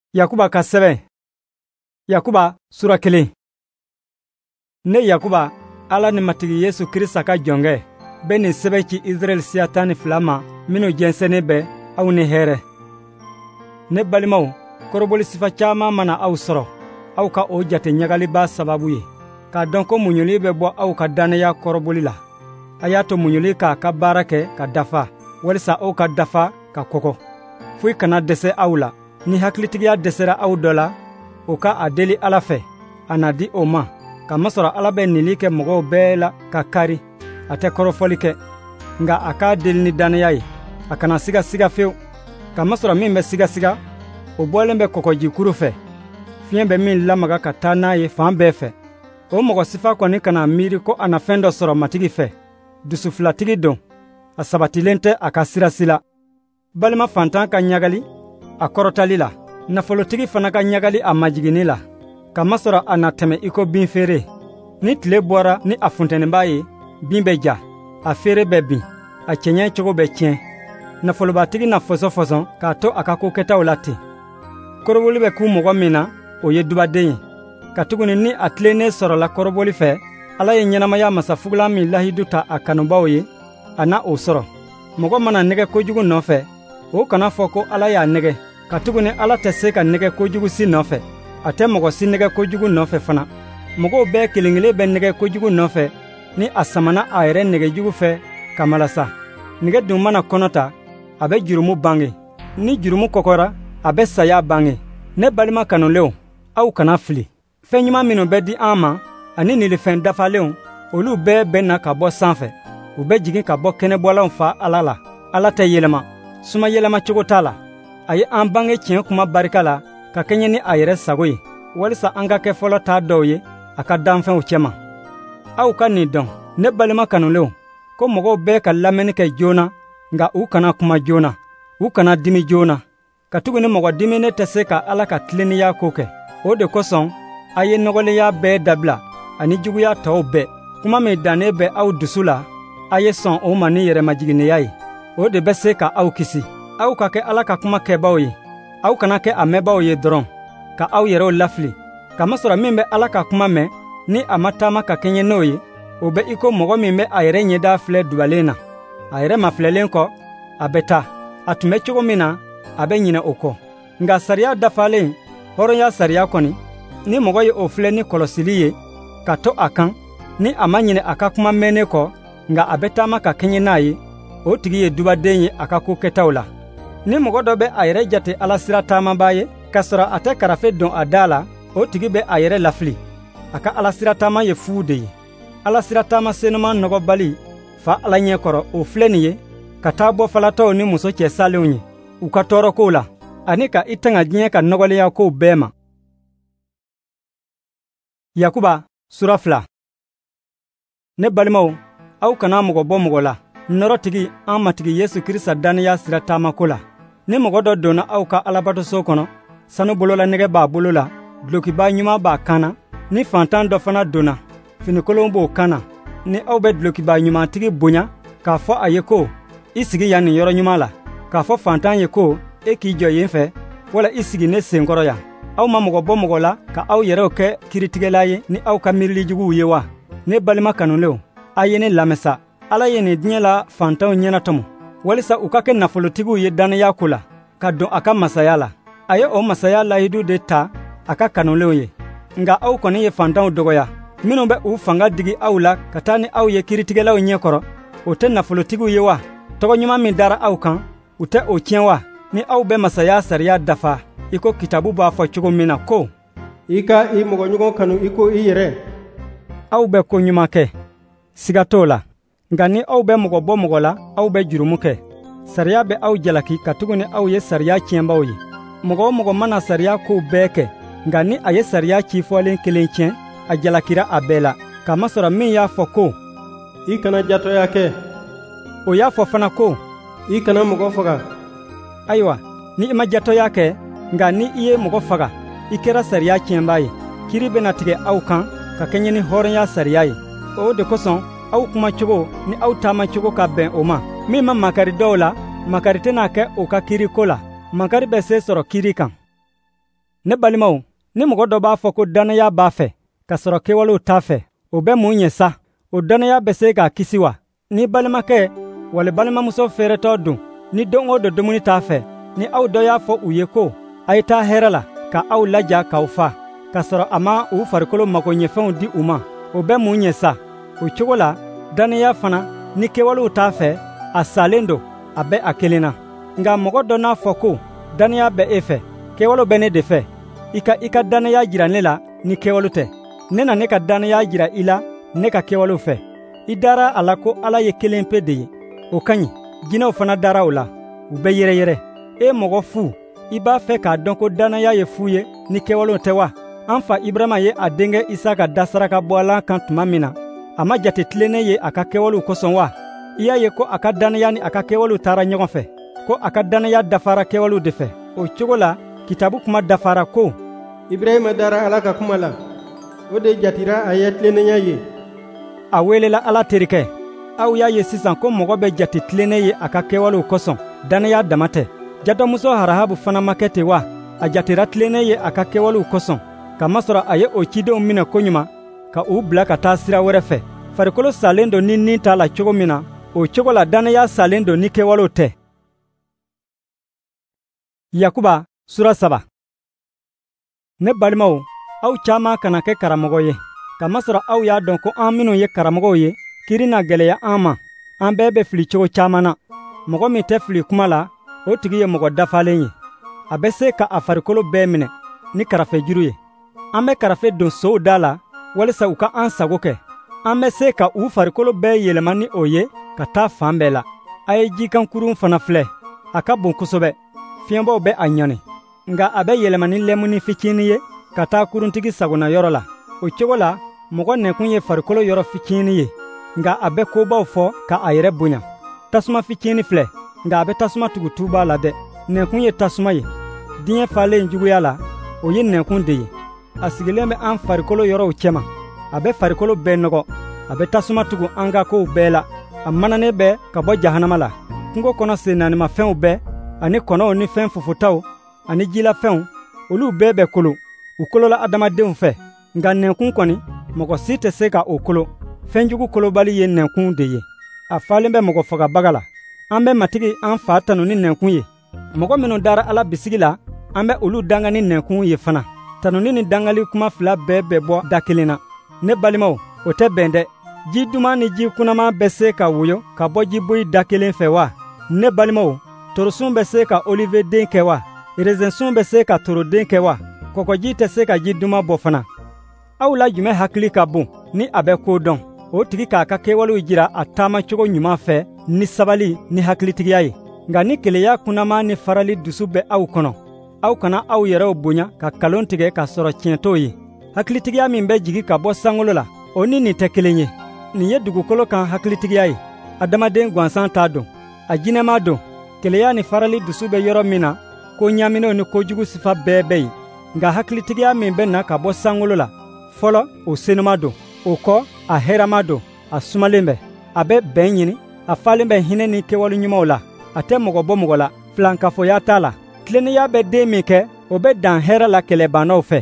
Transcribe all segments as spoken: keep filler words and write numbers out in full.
Yakuba ka sɛbɛn. Yakuba sura kelen. Ne Yakuba, Ala ni matigi Yesu Kirista ka jɔnkɛ bɛ nin sɛbɛn ci Israɛl siya tan ni fila ma minnu jɛnsɛnnen bɛ aw ni hɛrɛ. Ne balimaw, kɔrɔbɔli sifa caman mana aw sɔrɔ, aw ka o jate ɲagaliba sababu ye, k'a dɔn ko muɲuli bɛ bɔ aw ka dannaya kɔrɔbɔli la. A y'a to muɲuli k'a ka baara kɛ ka dafa, walisa aw ka dafa ka kɔkɔ. Foyi kana dɛsɛ aw la. Ni hakilitigiya dɛsɛra aw dɔ la, o ka a deli Ala fɛ, a na di o ma, kamasɔrɔ Ala bɛ nili kɛ mɔgɔw bɛɛ la ka kari, a tɛ kɔrɔfɔli kɛ, nga a k'a deli ni dannaya ye, a kana siga siga fewu. Kamasɔrɔ min bɛ siga siga, o bɔlen bɛ kɔkɔjikuru fɛ, fiɲɛ bɛ min lamaga ka taa n'a ye fan bɛɛ fɛ. O mɔgɔ sifa kɔni kana miiri ko a na fɛn dɔ sɔrɔ matigi fɛ, dusufilatigi don, a sabatilen tɛ a ka sirasi la. Balima fantan ka ɲagali a kɔrɔtali la, nafolotigi fana ka ɲagali a majiginni la, kamasɔrɔ a na tɛmɛ i ko bin feere. Ni tile bɔra ni a funtɛnniba ye, bin bɛ ja, a feere bɛ bin, a cɛɲɛ cogo bɛ tiɲɛ. Nafolobatigi na fɔsɔn-fɔsɔn k'a to a ka ko kɛtaw la ten. Kɔrɔbɔli bɛ k'u mɔgɔ min na, o ye dubaden ye. Katuguni ni a tilennen sɔrɔla kɔrɔbɔli fɛ, Ala ye ɲɛnamaya masafugulan min lahidu ta a kanubaw ye, a na o sɔrɔ. Mɔgɔ mana nɛgɛ kojugu nɔfɛ, o kana fɔ ko Ala y'a nɛgɛ. Katuguni Ala tɛ se ka nɛgɛ kojugu si nɔfɛ, a tɛ mɔgɔ si nɛgɛ kojugu nɔfɛ fana. Mɔgɔw bɛɛ kelen kelen bɛ nɛgɛ kojugu nɔfɛ ni a samana a yɛrɛ nɛgɛjugu fɛ ka malasa. Nɛgɛ dun mana kɔnɔ ta, a bɛ jurumu bange. Ni jurumu kɔkɔra, a bɛ saya bange. Ne balima kanulenw, aw kana fili. Fɛn ɲuman minnu bɛ di an ma, ani nilifɛn dafalenw, olu bɛɛ bɛ na ka bɔ sanfɛ. U bɛ jigin ka bɔ kɛnɛbɔlanw fa Ala la. Ala tɛ yɛlɛma, suma yɛlɛma cogo t'a la. A ye an bange tiɲɛ kuma barika la ka kɛɲɛ ni a yɛrɛ sago ye, walisa an ka kɛ fɔlɔ taa dɔw ye a ka danfɛnw cɛma. Aw ka nin dɔn, ne balima kanulenw, ko mɔgɔw bɛɛ ka lamɛnni kɛ joona, nga u kana kuma joona, u kana dimi joona. Katuguni mɔgɔ diminen tɛ se ka Ala ka tilennenya ko kɛ. O de kosɔn, a ye nɔgɔlenya bɛɛ dabila ani juguya tɔw bɛɛ. Kuma min dannen bɛ aw dusu la, a ye sɔn o ma ni yɛrɛmajiginneya ye. O de bɛ se ka aw kisi. Aw ka kɛ Ala ka kuma kɛbaw ye, aw kana kɛ a mɛnbaw ye dɔrɔn, ka aw yɛrɛw lafili. Kamasɔrɔ min bɛ Ala ka kuma mɛn, ni a ma taama ka kɛɲɛ n'o ye, o bɛ i ko mɔgɔ min bɛ a yɛrɛ ɲɛda filɛ dubalen na. A yɛrɛ mafilɛlen kɔ, a bɛ taa. A tun bɛ cogo min na, a bɛ ɲinɛ o kɔ. Nga sariya dafalen, hɔrɔnya sariya kɔni, ni mɔgɔ ye o filɛ ni kɔlɔsili ye, ka to a kan, ni a ma ɲinɛ a ka kuma mɛnnen kɔ, nga a bɛ taama ka kɛɲɛ n'a ye, o tigi ye dubaden ye a ka ko kɛtaw la. Ni mɔgɔ dɔ bɛ a yɛrɛ jate Ala sira taamaba ye, k'a sɔrɔ a tɛ karafe don a da la, o tigi bɛ a yɛrɛ lafili. A ka Ala sira taama ye fu de ye. Ala sira taama senuman nɔgɔbali, fa Ala ɲɛ kɔrɔ, o filɛ nin ye, ka taa bɔ falatɔw ni muso cɛ salenw ye, u ka tɔɔrɔkow la, ani ka i tanga diɲɛ ka nɔgɔlenya kow bɛɛ ma. Yakuba sura fila. Ne balimaw, aw kana mɔgɔ bɔ mɔgɔ la, nɔrɔtigi an matigi Yesu Kirista dannaya sira taamako la. Ni mɔgɔ dɔ donna aw ka alabatoso kɔnɔ, sanu bolola nɛgɛ b'a bolo la, dulokiba ɲuman b'a kan na. Ni fantan dɔ fana donna, finikolon b'o kan na. Ni aw bɛ dulokiba ɲumantigi bonya, k'a fɔ a ye ko, i sigi yan nin yɔrɔ ɲuman la, k'a fɔ fantan ye ko, e k'i jɔ yen fɛ, wala i sigi ne senkɔrɔ yan. Aw ma mɔgɔ bɔ mɔgɔ la ka aw yɛrɛw kɛ kiritigɛla ye ni aw ka miirilijuguw ye wa? Ne balima kanulenw, a ye ne lamɛsa. Ala ye nin diɲɛ la fantanw ɲɛnatɔmɔ, walisa u ka kɛ nafolotigiw ye dannaya ko la, ka don a ka masaya la. A ye o masaya layidu de ta a ka kanulenw ye. Nga aw kɔni ye fantanw dɔgɔya, minnu bɛ u fanga digi aw la ka taa ni aw ye kiritigɛlaw ɲɛkɔrɔ, o tɛ nafolotigiw ye wa? Tɔgɔ ɲuman min dara aw kan, u tɛ o tiɲɛ wa? Ni aw bɛ masaya sariya dafa, i ko kitabu b'a fɔ cogo min na ko, i ka i mɔgɔɲɔgɔn kanu i ko i yɛrɛ. Aw bɛ ko ɲuman kɛ, siga t'o la. Nga ni aw bɛ mɔgɔ bɔ mɔgɔ la, aw bɛ jurumu kɛ. Sariya bɛ aw jalaki katuguni aw ye sariya tiɲɛbaw ye. Mɔgɔ o mɔgɔ mana sariya kow bɛɛ kɛ, nga ni a ye sariya cifɔlen kelen tiɲɛ, a jalakira a bɛɛ la. Kamasɔrɔ min y'a fɔ ko, i kana jatɔya kɛ, o y'a fɔ fana ko, i kana mɔgɔ faga. Ayiwa, ni i ma jatɔya kɛ, nga ni i ye mɔgɔ faga, i kɛra sariya tiɲɛba ye. Kiri bɛna tigɛ aw kan ka kɛɲɛ ni hɔrɔnya sariya ye. O de kosɔn, aw kuma cogo ni aw taama cogo ka bɛn o ma. Min ma makari dɔw la, makari tɛna kɛ o ka kiriko la. Makari bɛ se sɔrɔ kiri kan. Ne balimaw, ni mɔgɔ dɔ b'a fɔ ko dannaya b'a fɛ ka sɔrɔ kɛwalew t'a fɛ, o bɛ mun ɲɛ sa? O dannaya bɛ se k'a kisi wa? Ni balimakɛ wali balimamuso feeretɔ dun, ni don o don dumuni t'a fɛ, ni aw dɔ y'a fɔ u ye ko a ye taa hɛrɛ la ka aw laja k'aw fa, ka sɔrɔ a ma u farikolo makoɲɛfɛnw di u ma, o bɛ mun ɲɛ sa? O cogo la, dannaya fana ni kɛwalew t'a fɛ, a salen don, a bɛ a kelen na. Nka mɔgɔ dɔ n'a fɔ ko dannaya bɛ e fɛ, kɛwale bɛ ne de fɛ, i ka i ka dannaya jira ne la ni kɛwale tɛ. Ne na ne ka dannaya jira i la ne ka kɛwalew fɛ. I dara a la ko Ala ye kelen pe de ye, o ka ɲi. Jinɛw fana dara o la, u bɛ yɛrɛyɛrɛ. E mɔgɔ fu, i b'a fɛ k'a dɔn ko dannaya ye fu ye ni kɛwalew tɛ wa? An fa Ibrahima ye a denkɛ Isaka da saraka bɔ Ala kan tuma min na, a ma jate tilennen ye a ka kɛwalew kosɔn wa? I y'a ye ko a ka dannaya ni a ka kɛwalew taara ɲɔgɔn fɛ, ko a ka dannaya dafara kɛwalew de fɛ. O cogo la, kitabu kuma dafara ko Ibrahima dara Ala ka kuma la, o de jatira a ye tilennenya ye. A welela Ala terikɛ. Aw y'a ye sisan ko mɔgɔ bɛ jate tilennen ye a ka kɛwalew kosɔn, dannaya dama tɛ. Jatɔmuso Harahabu fana ma kɛ ten wa? A jatera tilennen ye a ka kɛwalew kosɔn, kamasɔrɔ a ye o cidenw minɛ koɲuman ka u bila ka taa sira wɛrɛ fɛ. Farikolo salen don ni nin t'a la cogo min na, o cogo la dannaya salen don ni kɛwalew tɛ. Yakuba sura saba. Ne balimaw, aw caaman kana kɛ karamɔgɔ ye, kamasɔrɔ aw y'a dɔn ko an minnu ye karamɔgɔw ye, kiiri na gwɛlɛya an ma. An bɛɛ bɛ fili cogo caaman na. Mɔgɔ min tɛ fili kuma la, o tigi ye mɔgɔ dafalen ye. A bɛ se ka a farikolo bɛɛ minɛ ni karafejuru ye. An bɛ karafe don sow da la walisa u ka an sago kɛ. An bɛ se ka u farikolo bɛɛ yɛlɛma ni o ye ka taa fan bɛɛ la. A ye jikankurun fana filɛ, a ka bon kosɛbɛ, fiɲɛbɔw bɛ a ɲɔni, nga a bɛ yɛlɛma ni lɛmuni fitinin ye ka taa kuruntigi sagona yɔrɔ la. O cogo la, mɔgɔ nɛnkun ye farikolo yɔrɔ fitinin ye, nga a bɛ kobaw fɔ ka a yɛrɛ bonya. Tasuma fitinin filɛ, nga a bɛ tasuma tugu tuba la dɛ. Nɛnkun ye tasuma ye. Diɲɛ falen juguya la, o ye nɛnkun de ye. A sigilen bɛ an farikolo yɔrɔw cɛma. A bɛ farikolo bɛɛ nɔgɔ. A bɛ tasuma tugu an ka kow bɛɛ la. A mananen bɛ ka bɔ jahanama la. Kungo kɔnɔ sennaanimafɛnw bɛɛ, ani kɔnɔw ni fɛn fufutaw, ani jilafɛnw, olu bɛɛ bɛ kolo. U kolola adamadenw fɛ. Nka nɛnkun kɔni, mɔgɔ si tɛ se ka o kolo. Fɛnjugu kolobali ye nɛnkun de ye. A falen bɛ mɔgɔ fagabaga la. An bɛ matigi an fa tanu ni nɛnkun ye. Mɔgɔ minnu dara Ala bisigi la, an bɛ olu danga ni nɛnkun ye fana. Tanuni ni dangali kuma fila bɛɛ bɛ bɔ da kelen na. Ne balimaw, o tɛ bɛn dɛ. Ji duman ni ji kunaman bɛ se ka woyo ka bɔ jiboyi da kelen fɛ wa? Ne balimaw, torosun bɛ se ka oliveden kɛ wa? Rezensun bɛ se ka toroden kɛ wa? Kɔkɔji tɛ se ka ji duman bɔ fana. Aw la jumɛn hakili ka bon ni a bɛ ko dɔn? O tigi k'a ka kɛwalew jira a taamacogo ɲuman fɛ ni sabali ni hakilitigiya ye. Nka ni keleya kunaman ni farali dusu bɛ aw kɔnɔ, aw kana aw yɛrɛw bonya ka kalon tigɛ k'a sɔrɔ tiɲɛ t'o ye. Hakilitigiya min bɛ jigi ka bɔ sankolo la, o ni nin tɛ kelen ye. Nin ye dugukolo kan hakilitigiya ye. Adamaden gansan t'a don, a jinɛma don. Keleya ni farali dusu bɛ yɔrɔ min na, ko ɲaminɛw ni kojugu sifa bɛɛ bɛ yen. Nka hakilitigiya min bɛ na ka bɔ sankolo la, fɔlɔ o senuma don, o kɔ a hɛrɛma don, a sumalen bɛ, a bɛ bɛn ɲini, a falen bɛ hinɛ ni kɛwale ɲumanw la, a tɛ mɔgɔ bɔ mɔgɔ la, filankafoya t'a la. Tilennenya bɛ den min kɛ, o bɛ dan hɛrɛ la kɛlɛbannaw fɛ.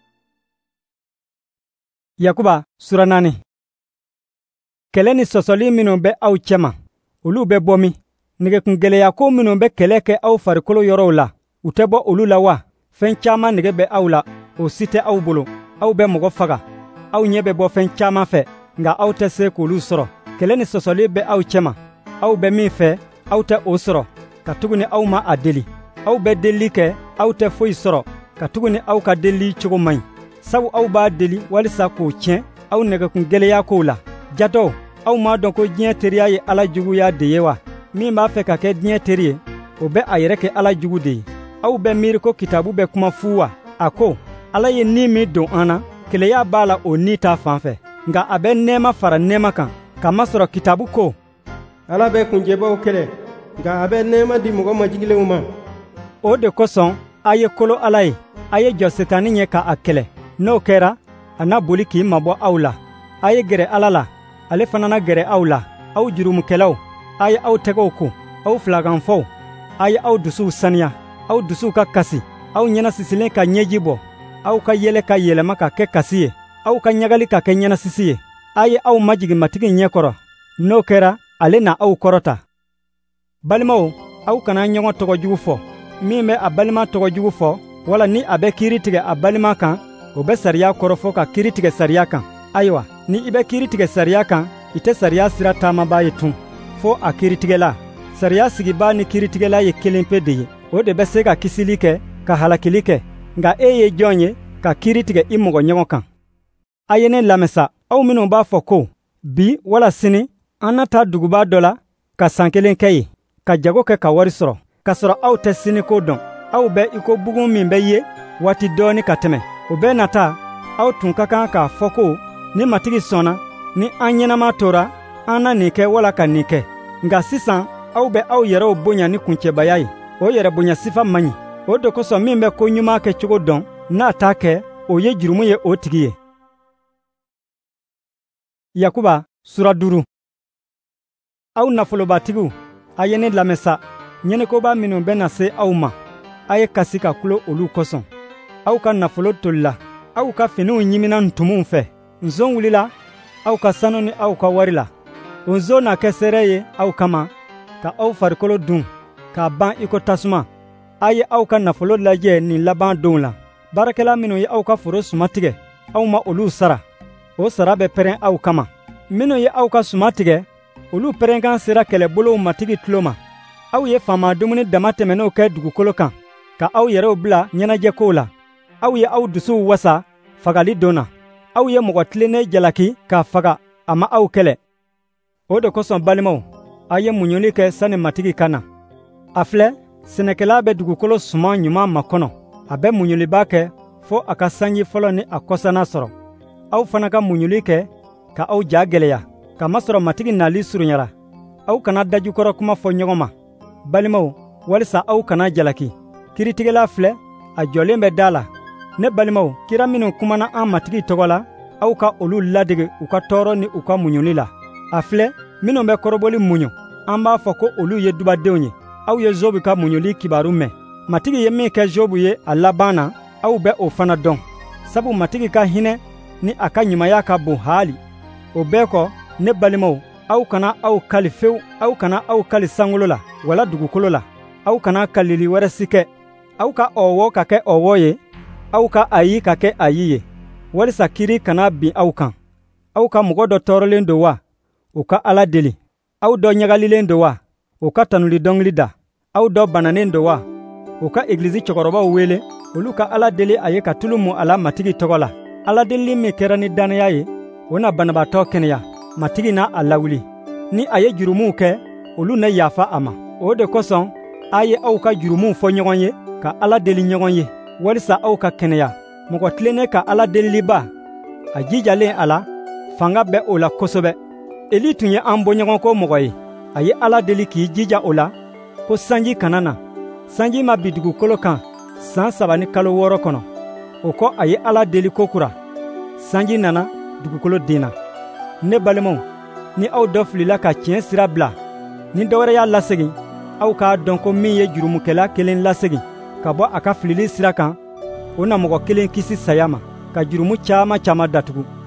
Yakuba sura naani. Kɛlɛ ni sɔsɔli minnu bɛ aw cɛma, olu bɛ bɔ min? Nɛgɛkungɛlɛyako minnu bɛ kɛlɛ kɛ aw farikolo yɔrɔw la, u tɛ bɔ olu la wa? Fɛn caaman nɛgɛ bɛ aw la, o si tɛ aw bolo. Aw bɛ mɔgɔ faga. Aw ɲɛ bɛ bɔ fɛn caaman fɛ, nka aw tɛ se k'olu sɔrɔ. Kɛlɛ ni sɔsɔli bɛ aw cɛma. Aw bɛ min fɛ, aw tɛ o sɔrɔ, katuguni aw ma a deli. Aw bɛ delili kɛ, aw tɛ foyi sɔrɔ, katuguni aw ka delili cogo man ɲi. Sabu aw b'a deli walisa k'o tiɲɛ aw nɛgɛkungɛlɛyakow la. Jatɔw, aw m'a dɔn ko diɲɛ teriya ye Ala juguya de ye wa? Min b'a fɛ ka kɛ diɲɛ teri ye, o bɛ a yɛrɛ kɛ Ala jugu de ye. Aw bɛ miiri ko kitabu bɛ kuma fu wa? A ko, Ala ye ni min don an na, keleya b'a la o ni ta fan fɛ. Nka a bɛ nɛɛma fara nɛɛma kan, kamasɔrɔ kitabu ko, Ala bɛ kunjɛbaw kɛlɛ, nka a bɛ nɛɛma di mɔgɔ majigilenw ma. O de kosɔn, a ye kolo Ala ye, a ye jɔ Setani ɲɛ ka a kɛlɛ. N'o kɛra, a na boli k'i mabɔ aw la. A ye gɛrɛ Ala la, ale fana na gɛrɛ aw la. Aw jurumukɛlaw, a ye aw tɛgɛw ko, aw filaganfɔw, a ye aw dusuw saniya, aw dusuw ka kasi, aw ɲɛnasisilen ka ɲɛji bɔ, aw ka yɛlɛ ka yɛlɛma ka kɛ kasi ye, aw ka ɲagali ka kɛ ɲɛnasisi ye. A ye aw majigi matigi ɲɛkɔrɔ, n'o kɛra ale na aw kɔrɔta. Balimaw, aw kana ɲɔgɔn tɔgɔjugu fɔ. Min bɛ a balima tɔgɔjugu fɔ, wala ni a bɛ kiiri tigɛ a balima kan, o bɛ sariya kɔrɔfɔ ka kiiri tigɛ sariya kan. Ayiwa, ni i bɛ kiiri tigɛ sariya kan, i tɛ sariya sira taamabaa ye tun, fo a kiiritigɛla. Sariya sigibaa ni kiiritigɛla ye kelen pe de ye. O de bɛ se ka kisili kɛ, ka halakili kɛ. Nka e ye jɔn ye ka kiiri tigɛ i mɔgɔ ɲɔgɔn kan? A ye ne lamɛsa, aw minnu b'a fɔ ko, bi wala sini, an na taa duguba dɔ la, ka san kelen kɛ ye, ka jago kɛ ka wari sɔrɔ, k'a sɔrɔ aw tɛ siniko dɔn. Aw bɛ i ko bugun min bɛ ye waati dɔɔni ka tɛmɛ. O bɛɛ nata, aw tun ka kan k'a fɔ ko, ni matigi sɔnna, ni an ɲɛnama tora, an na nin kɛ wala ka nin kɛ. Nka sisan, aw bɛ aw yɛrɛw bonya ni kuncɛbaya ye. O yɛrɛ bonya sifa man ɲi. O de kosɔn min bɛ ko ɲuman kɛ cogo dɔn, n'a t'a kɛ, o ye jurumu ye o tigi ye. Yakuba sura duuru. Aw nafolobatigiw, a ye ne lamɛsa. Ɲɛnɛkoba minnu bɛ na se aw ma, a ye kasi ka kulo olu kosɔn. Aw ka nafolo tolila, aw ka finiw ɲimina ntumuw fɛ. Nson wulila aw ka sanu ni aw ka wari la. O nson na kɛ seere ye aw kama, ka aw farikolo dun, k'a ban i ko tasuma. A ye aw ka nafolo lajɛ nin laban donw la. Baarakɛla minnu ye aw ka foro suma tigɛ, aw ma olu sara. O sara bɛ pɛrɛn aw kama. Minnu ye aw ka suma tigɛ, olu pɛrɛnkan sera kɛlɛbolow matigi tulo ma. Aw ye faama dumuni dama tɛmɛnɛw kɛ dugukolo kan, ka aw yɛrɛw bila ɲɛnajɛkow la. Aw ye aw dusuw wasa fagali don na. Aw ye mɔgɔ tilennen jalaki k'a faga, a ma aw kɛlɛ. O de kosɔn balimaw, a ye muɲuli kɛ sani matigi ka na. A filɛ, sɛnɛkɛla bɛ dugukolo suman ɲuman makɔnɔ. A bɛ muɲuliba kɛ fo a ka sanji fɔlɔ ni a kɔsana sɔrɔ. Aw fana ka muɲuli kɛ, ka aw ja gɛlɛya, kamasɔrɔ matigi nali surunyara. Aw kana dajukɔrɔ kuma fɔ ɲɔgɔn ma. Balimaw, walisa aw kana jalaki. Kiiritigɛla filɛ, a jɔlen bɛ da la. Ne balimaw, kira minnu kumana an matigi tɔgɔ la, aw ka olu ladege u ka tɔɔrɔ ni u ka muɲuli la. A filɛ, minnu bɛ kɔrɔbɔli muɲu, an b'a fɔ ko olu ye dubadenw ye. Aw ye Zobu ka muɲuli kibaru mɛn. Matigi ye min kɛ Zobu ye a laban na, aw bɛ o fana dɔn. Sabu matigi ka hinɛ ni a ka ɲumanya ka bon haali. O bɛɛ kɔ, ne balimaw, aw kana aw kali fewu, aw kana aw kali sankolo la, wala dugukolo la. Aw kana kalili wɛrɛ si kɛ. Aw ka ɔwɔ ka kɛ ɔwɔ ye, aw ka ayi ka kɛ ayi ye. Walisa kiiri kana bin aw kan. Aw ka mɔgɔ dɔ tɔɔrɔlen don wa? O ka Ala deli. Aw dɔ ɲagalilen don wa? O ka tanuli dɔnkili da. Aw dɔ bananen don wa? O ka egilizi cɛkɔrɔbaw wele, olu ka Ala deli a ye ka tulu mun a la matigi tɔgɔ la. Ala delili min kɛra ni dannaya ye, o na banabaatɔ kɛnɛya, matigi na a lawuli. Ni a ye jurumuw kɛ, olu na yafa a ma. O de kosɔn, a ye aw ka jurumuw fɔ ɲɔgɔn ye, ka Ala deli ɲɔgɔn ye, walisa aw ka kɛnɛya. Mɔgɔ tilennen ka Ala deliliba, a jijalen a la, fanga bɛ o la kosɛbɛ. Eli tun ye an bɔɲɔgɔnko mɔgɔ ye. A ye Ala deli k'i jija o la, ko sanji kana na. Sanji ma bi dugukolo kan san saba ni kalo wɔɔrɔ kɔnɔ. O kɔ a ye Ala deli kokura. Sanji nana, dugukolo denna. Ne balimaw, ni aw dɔ filila ka tiɲɛ sira bila, ni dɔwɛrɛ y'a lasegin, aw k'a dɔn ko min ye jurumukɛla kelen lasegin ka bɔ a ka filili sira kan, o na mɔgɔ kelen kisi saya ma, ka jurumu caaman caaman datugu.